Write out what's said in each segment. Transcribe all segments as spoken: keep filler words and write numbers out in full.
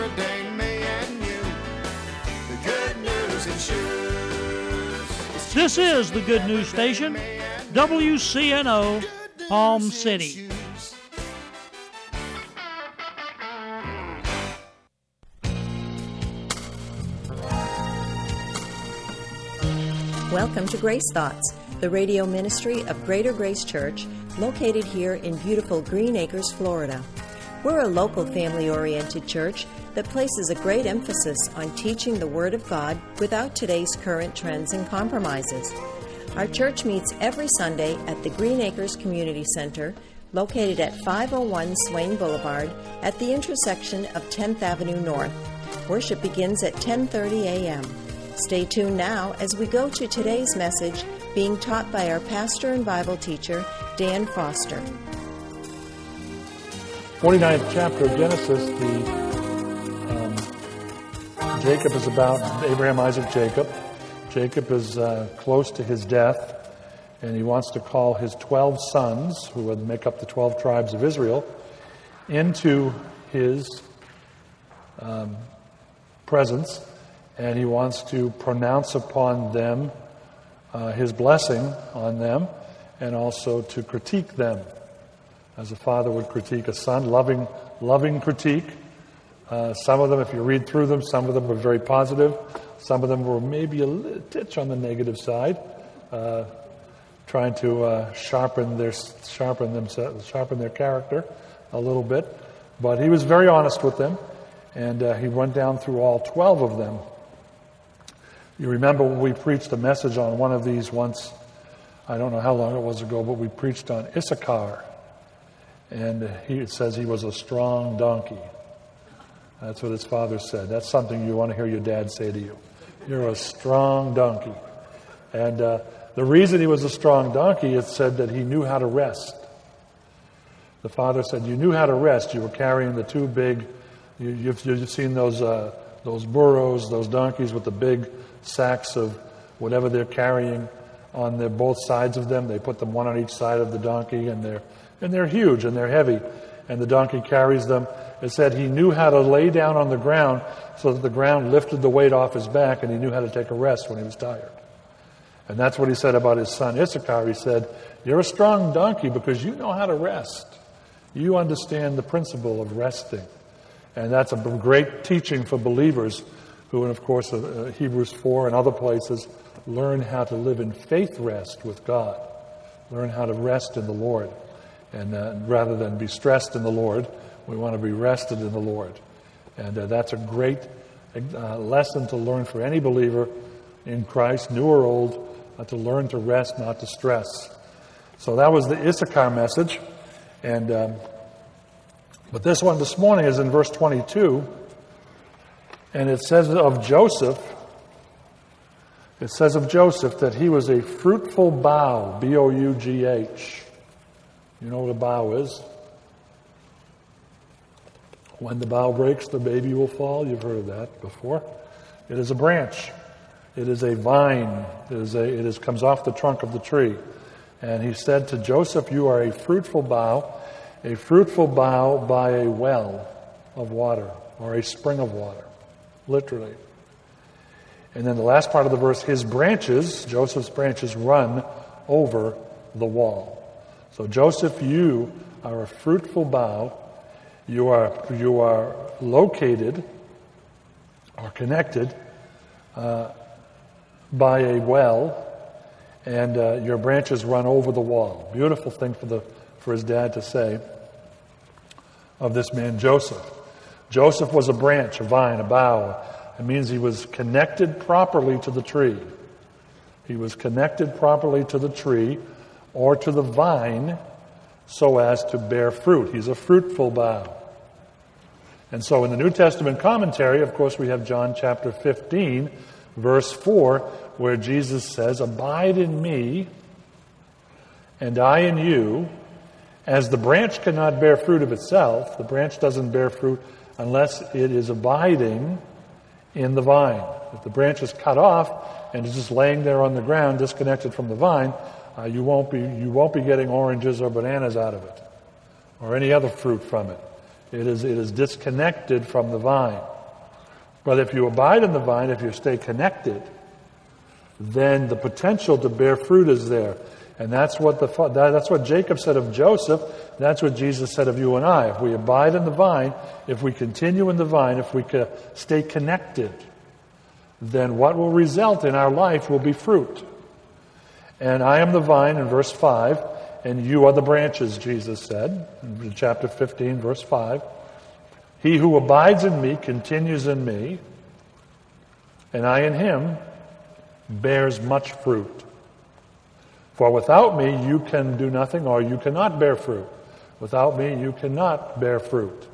everyday me and you. The good news in shoes. This is the Good News Station, W C N O, Palm City. Welcome to Grace Thoughts, the radio ministry of Greater Grace Church, located here in beautiful Green Acres, Florida. We're a local family-oriented church that places a great emphasis on teaching the Word of God without today's current trends and compromises. Our church meets every Sunday at the Green Acres Community Center, located at five oh one Swain Boulevard at the intersection of tenth Avenue North. Worship begins at ten thirty a.m. Stay tuned now as we go to today's message being taught by our pastor and Bible teacher, Dan Foster. forty-ninth chapter of Genesis, the um, Jacob is about Abraham, Isaac, Jacob. Jacob is uh, close to his death, and he wants to call his twelve sons, who would make up the twelve tribes of Israel, into his um, presence, and he wants to pronounce upon them uh, his blessing on them, and also to critique them, as a father would critique a son, loving, loving critique. Uh, some of them, if you read through them, some of them were very positive. Some of them were maybe a little titch on the negative side, uh, trying to uh, sharpen their sharpen themselves, sharpen their character a little bit. But he was very honest with them, and uh, he went down through all twelve of them. You remember when we preached a message on one of these once, I don't know how long it was ago, but we preached on Issachar. And he, it says he was a strong donkey. That's what his father said. That's something you want to hear your dad say to you. You're a strong donkey. And uh, the reason he was a strong donkey, it said that he knew how to rest. The father said, you knew how to rest. You were carrying the two big, you, you've, you've seen those, uh, those burros, those donkeys with the big sacks of whatever they're carrying on their both sides of them. They put them one on each side of the donkey, and they're and they're huge and they're heavy, and the donkey carries them. It said he knew how to lay down on the ground so that the ground lifted the weight off his back, and he knew how to take a rest when he was tired. And that's what he said about his son Issachar. He said, you're a strong donkey because you know how to rest. You understand the principle of resting. And that's a great teaching for believers who, and of course, uh, Hebrews four and other places, learn how to live in faith rest with God. Learn how to rest in the Lord. And uh, rather than be stressed in the Lord, we want to be rested in the Lord. And uh, that's a great uh, lesson to learn for any believer in Christ, new or old, uh, to learn to rest, not to stress. So that was the Issachar message. And um, but this one this morning is in verse twenty-two. And it says of Joseph, it says of Joseph that he was a fruitful bough, B O U G H. You know what a bough is? When the bough breaks, the baby will fall. You've heard of that before. It is a branch. It is a vine. It is a, it is, comes off the trunk of the tree. And he said to Joseph, you are a fruitful bough, a fruitful bough by a well of water, or a spring of water, literally. And then the last part of the verse, his branches, Joseph's branches, run over the wall. So Joseph, you are a fruitful bough. You are you are located or connected uh, by a well, and uh, your branches run over the wall. Beautiful thing for the for his dad to say of this man Joseph. Joseph was a branch, a vine, a bough. It means he was connected properly to the tree. He was connected properly to the tree or to the vine so as to bear fruit. He's a fruitful bough. And so in the New Testament commentary, of course, we have John chapter fifteen, verse four, where Jesus says, abide in me, and I in you, as the branch cannot bear fruit of itself. The branch doesn't bear fruit unless it is abiding in the vine. If the branch is cut off and is just laying there on the ground, disconnected from the vine, uh, you won't be you won't be getting oranges or bananas out of it, or any other fruit from it. It is it is disconnected from the vine. But if you abide in the vine, if you stay connected, then the potential to bear fruit is there. And that's what the that's what Jacob said of Joseph. That's what Jesus said of you and I. If we abide in the vine, if we continue in the vine, if we can stay connected, then what will result in our life will be fruit. And I am the vine in verse five, and you are the branches, Jesus said in chapter fifteen, verse five. He who abides in me continues in me, and I in him bears much fruit. For without me you can do nothing, or you cannot bear fruit. Without me you cannot bear fruit.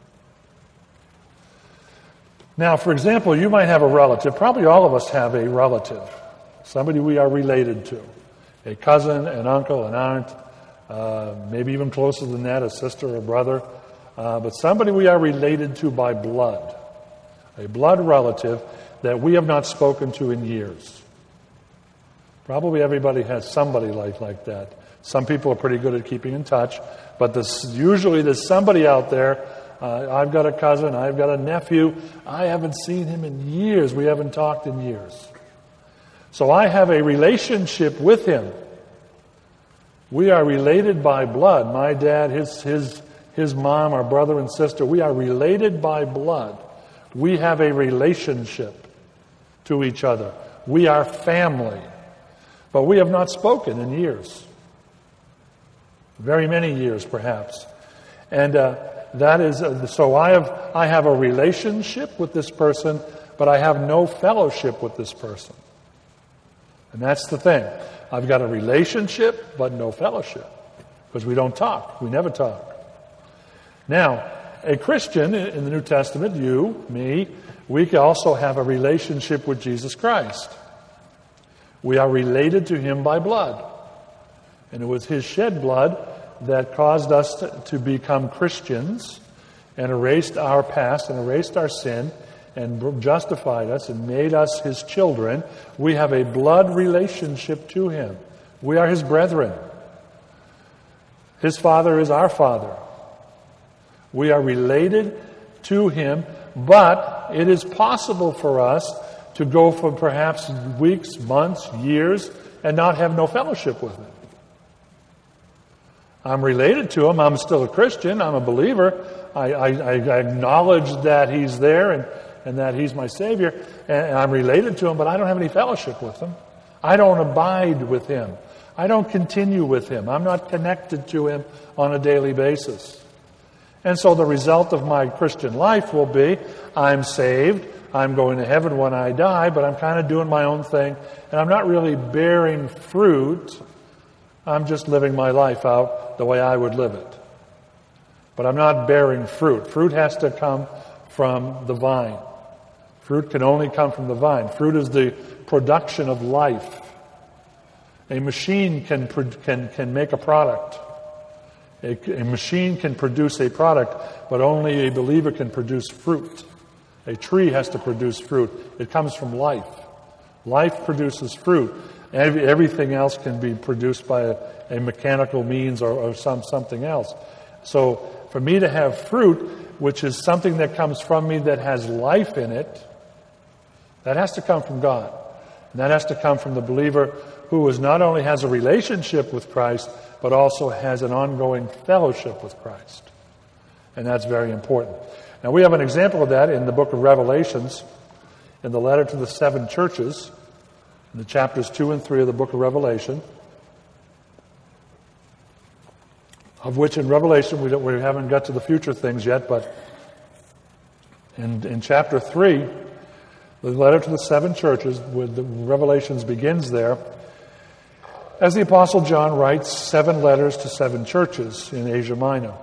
Now, for example, you might have a relative. Probably all of us have a relative. Somebody we are related to. A cousin, an uncle, an aunt, uh, maybe even closer than that, a sister or brother. Uh, but somebody we are related to by blood. A blood relative that we have not spoken to in years. Probably everybody has somebody like, like that. Some people are pretty good at keeping in touch, but there's, usually there's somebody out there. Uh, I've got a cousin, I've got a nephew. I haven't seen him in years. We haven't talked in years. So I have a relationship with him. We are related by blood. My dad, his, his, his mom, our brother and sister, we are related by blood. We have a relationship to each other. We are family. But we have not spoken in years. Very many years, perhaps. And uh, that is, uh, so I have, I have a relationship with this person, but I have no fellowship with this person. And that's the thing. I've got a relationship, but no fellowship. Because we don't talk. We never talk. Now, a Christian in the New Testament, you, me, we can also have a relationship with Jesus Christ. We are related to him by blood. And it was his shed blood that caused us to, to become Christians and erased our past and erased our sin and justified us and made us his children. We have a blood relationship to him. We are his brethren. His father is our father. We are related to him, but it is possible for us to go for perhaps weeks, months, years, and not have no fellowship with him. I'm related to him. I'm still a Christian. I'm a believer. I, I, I acknowledge that he's there and, and that he's my Savior. And, and I'm related to him, but I don't have any fellowship with him. I don't abide with him. I don't continue with him. I'm not connected to him on a daily basis. And so the result of my Christian life will be, I'm saved, I'm going to heaven when I die, but I'm kind of doing my own thing, and I'm not really bearing fruit. I'm just living my life out the way I would live it. But I'm not bearing fruit. Fruit has to come from the vine. Fruit can only come from the vine. Fruit is the production of life. A machine can can can make a product. A, a machine can produce a product, but only a believer can produce fruit. A tree has to produce fruit. It comes from life. Life produces fruit. Every, everything else can be produced by a, a mechanical means or, or some something else. So for me to have fruit, which is something that comes from me that has life in it, that has to come from God. And that has to come from the believer who is not only has a relationship with Christ, but also has an ongoing fellowship with Christ. And that's very important. Now, we have an example of that in the book of Revelations, in the letter to the seven churches, in the chapters two and three of the book of Revelation, of which in Revelation we, don't, we haven't got to the future things yet, but in, in chapter three, the letter to the seven churches, with the Revelations begins there, as the Apostle John writes seven letters to seven churches in Asia Minor.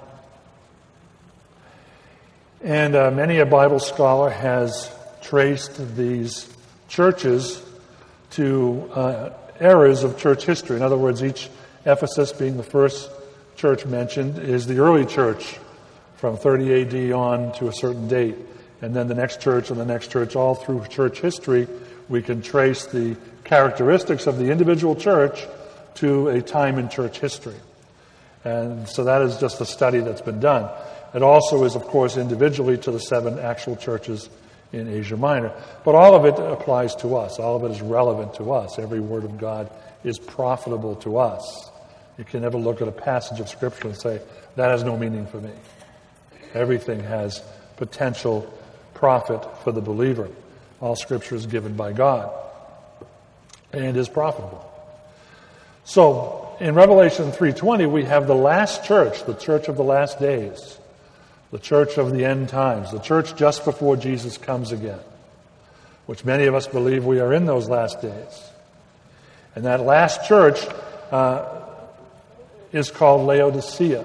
And uh, many a Bible scholar has traced these churches to uh, eras of church history. In other words, each Ephesus being the first church mentioned is the early church from thirty A D on to a certain date. And then the next church and the next church, all through church history, we can trace the characteristics of the individual church to a time in church history. And so that is just a study that's been done. It also is, of course, individually to the seven actual churches in Asia Minor. But all of it applies to us. All of it is relevant to us. Every word of God is profitable to us. You can never look at a passage of Scripture and say, that has no meaning for me. Everything has potential profit for the believer. All Scripture is given by God and is profitable. So, in Revelation three twenty, we have the last church, the church of the last days, the church of the end times, the church just before Jesus comes again, which many of us believe we are in those last days. And that last church uh, is called Laodicea.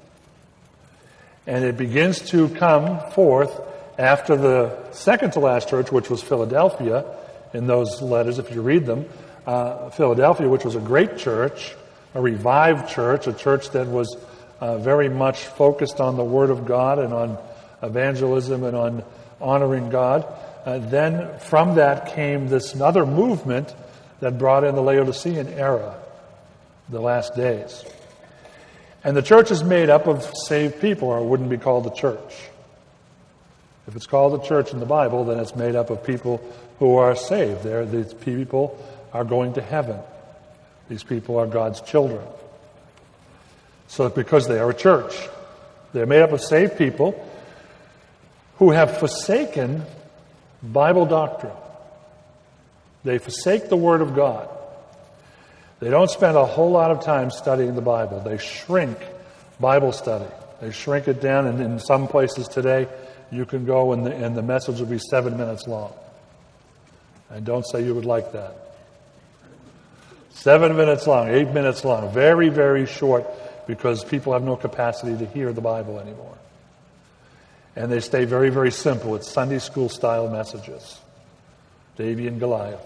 And it begins to come forth after the second to last church, which was Philadelphia, in those letters, if you read them. Uh, Philadelphia, which was a great church, a revived church, a church that was uh, very much focused on the Word of God and on evangelism and on honoring God. Uh, then from that came this other movement that brought in the Laodicean era, the last days. And the church is made up of saved people, or it wouldn't be called a church. If it's called a church in the Bible, then it's made up of people who are saved. They're, these people are going to heaven. These people are God's children. So because they are a church, they're made up of saved people who have forsaken Bible doctrine. They forsake the Word of God. They don't spend a whole lot of time studying the Bible. They shrink Bible study. They shrink it down, and in some places today, you can go and the, and the message will be seven minutes long. And don't say you would like that. Seven minutes long, eight minutes long, very, very short, because people have no capacity to hear the Bible anymore. And they stay very, very simple. It's Sunday school style messages. David and Goliath.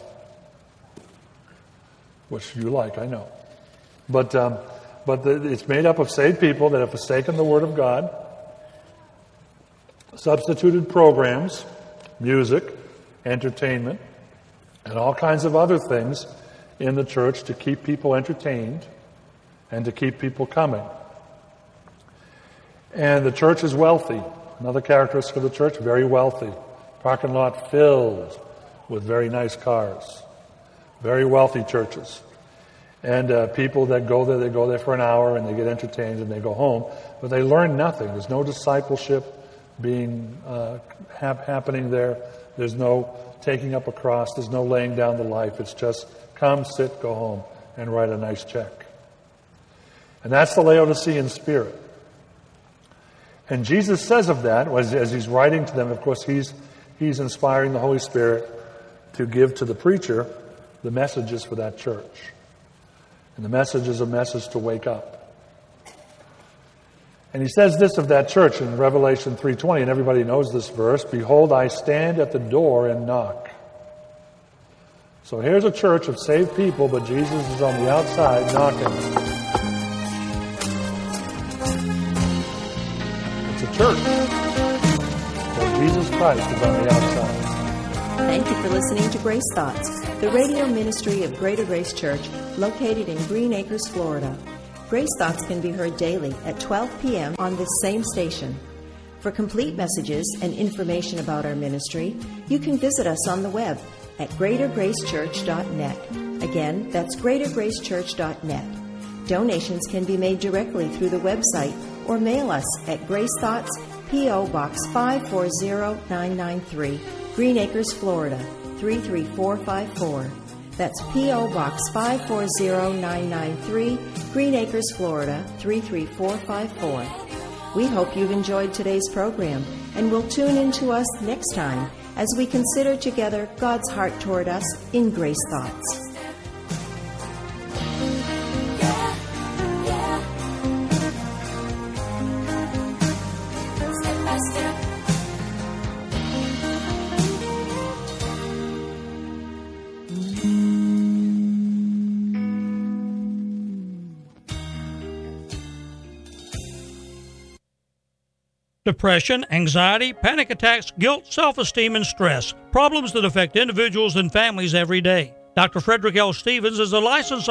Which you like, I know. But um, but the, it's made up of saved people that have forsaken the Word of God, substituted programs, music, entertainment, and all kinds of other things in the church to keep people entertained and to keep people coming. And the church is wealthy. Another characteristic of the church, very wealthy. Parking lot filled with very nice cars. Very wealthy churches. And uh, people that go there, they go there for an hour and they get entertained and they go home. But they learn nothing. There's no discipleship being uh, hap- happening there. There's no taking up a cross. There's no laying down the life. It's just come, sit, go home, and write a nice check. And that's the Laodicean spirit. And Jesus says of that, as, as he's writing to them, of course, he's he's inspiring the Holy Spirit to give to the preacher the messages for that church. And the message is a message to wake up. And he says this of that church in Revelation three twenty, and everybody knows this verse, "Behold, I stand at the door and knock." So here's a church of saved people, but Jesus is on the outside knocking. It's a church, but Jesus Christ is on the outside. Thank you for listening to Grace Thoughts, the radio ministry of Greater Grace Church, located in Green Acres, Florida. Grace Thoughts can be heard daily at twelve p.m. on this same station. For complete messages and information about our ministry, you can visit us on the web at greater grace church dot net. Again, that's greater grace church dot net. Donations can be made directly through the website or mail us at Grace Thoughts, P O. Box five four zero nine nine three, Green Acres, Florida, three three four five four. That's P O. Box five four zero nine nine three, Green Acres, Florida, three three four five four. We hope you've enjoyed today's program and will tune in to us next time as we consider together God's heart toward us in Grace Thoughts. Depression, anxiety, panic attacks, guilt, self-esteem, and stress. Problems that affect individuals and families every day. Doctor Frederick L. Stevens is a licensed